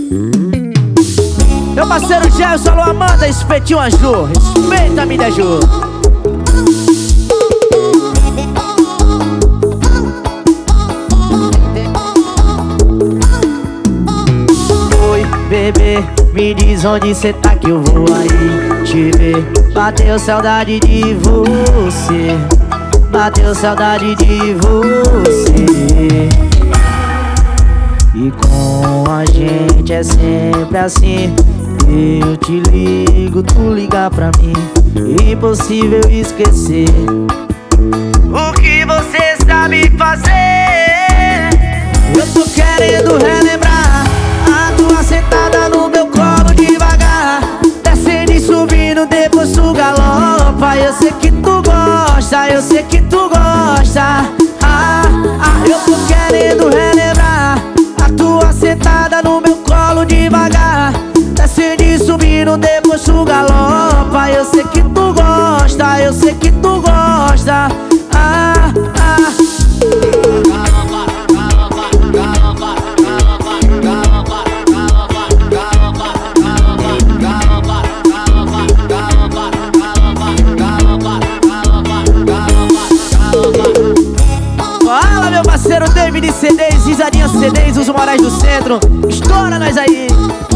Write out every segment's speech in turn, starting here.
Meu parceiro Gelson, alô Amanda, espetinho Aju. Respeita a mídia Ju. Oi, bebê, me diz onde cê tá que eu vou aí te ver. Bateu saudade de você, bateu saudade de você. E com a gente é sempre assim. Eu te ligo, tu liga pra mim. Impossível esquecer o que você sabe fazer. Eu tô querendo relembrar a tua sentada no meu colo devagar, descendo e subindo, depois tu galopa. Eu sei que tu gosta, eu sei que tu gosta. Eu tô querendo relembrar a tua sentada no meu colo devagar, descendo e subindo, depois tu galopa. Eu sei que tu gosta, eu sei que tu gosta. Fala, meu parceiro David CDs, Risadinha CDs, os Morais do Centro. Estoura nós aí.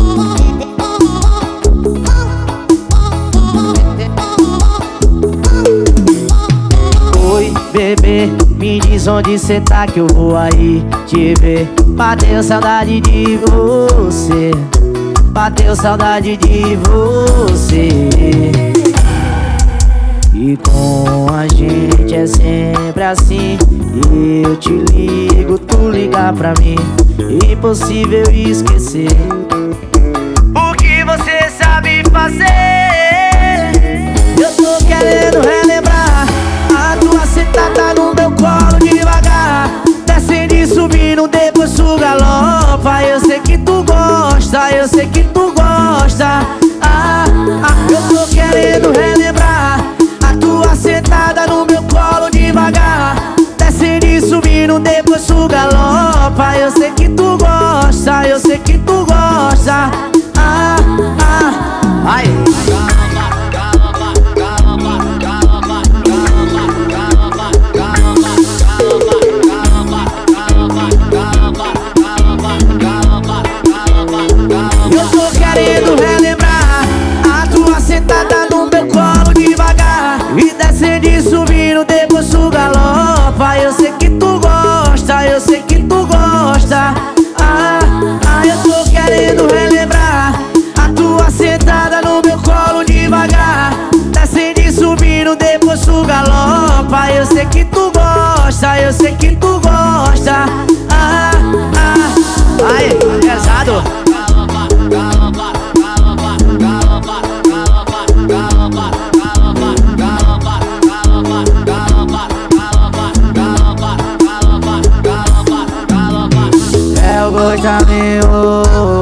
Oi, bebê, me diz onde cê tá que eu vou aí te ver. Bateu saudade de você, bateu saudade de você. E com a gente é sempre assim. Eu te ligo, tu liga pra mim. Impossível esquecer o que você sabe fazer. Eu tô querendo relembrar a tua sentada no meu colo devagar, descendo e subindo, depois tu galopa. Eu sei que tu gosta, eu sei que tu gosta. Eu tô querendo relembrar a tua sentada no meu colo devagar, descendo e subindo, depois tu galopa. Eu sei que tu gosta, eu sei que tu gosta. Ai. Eu tô querendo relembrar a tua sentada no meu colo devagar, e descendo e subindo, depois tu galopa. Eu sei que tu gosta, eu sei que tu gosta. Eu tô querendo relembrar a tua sentada no meu colo devagar, descendo e subindo, depois tu galopa. Eu sei que tu gosta, eu sei que tu gosta. Ai, pesado. É o gosto meu.